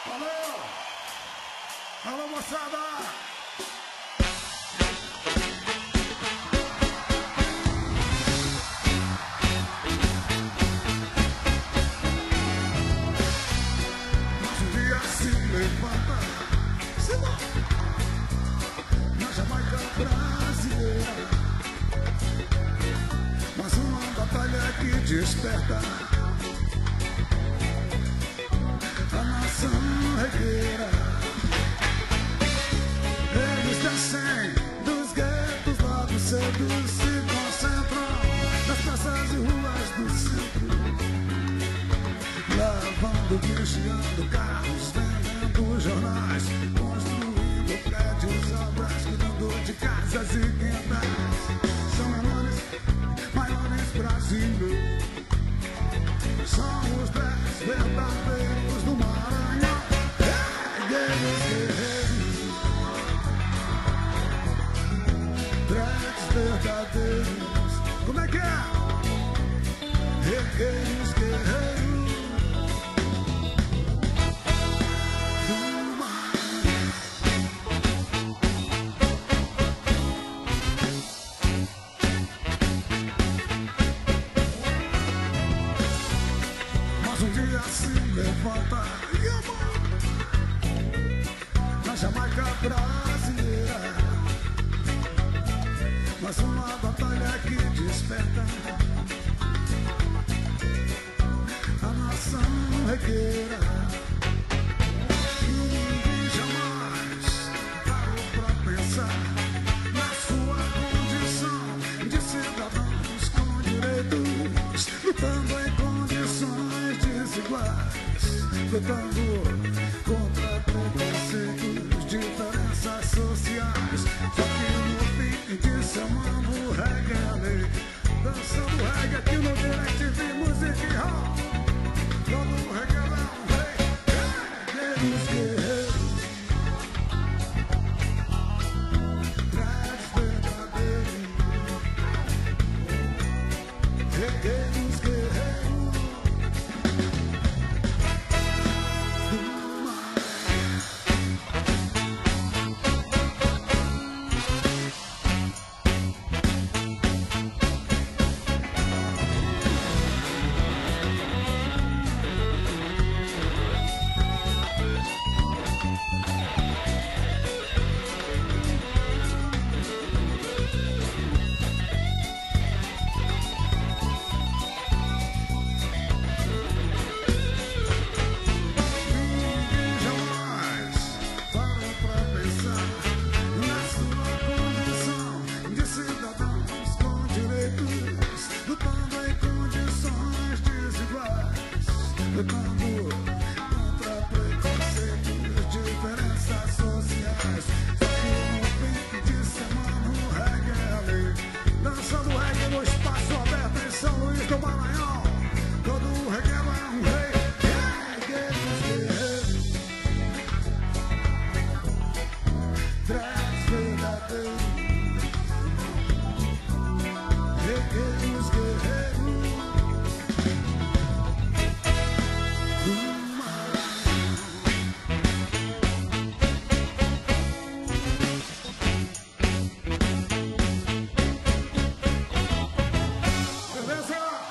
Valeu! Alô, moçada! Levanta, Simão, na Jamaica brasileira, mas uma batalha que desperta a nação regueira. Eles descem dos guetos lá do centro, se concentram nas praças e ruas do centro, lavando, vigiando carros, vendendo jornais, construindo prédios, obras, cuidando de casas e quintais. São menores, maiores brasileiros, são os 10 verdadeiros do Maranhão. Guerreiros, guerreiros, 10 verdadeiros. Como é que é? Guerreiros, guerreiros. Se levanta e amor na Jamaica brasileira, mas uma batalha que desperta a nação regueira. Ninguém jamais parou pra pensar na sua condição de cidadãos com direitos, lutando em condições desiguais, lutando contra preconceitos, diferenças sociais. Só que no fim de semana o reggae é a lei, dançando reggae aqui no Direct Music Hall. Todo reggae é um rei, guerreiros, guerreiros, 10 verdadeiros, guerreiros, guerreiros. Lutando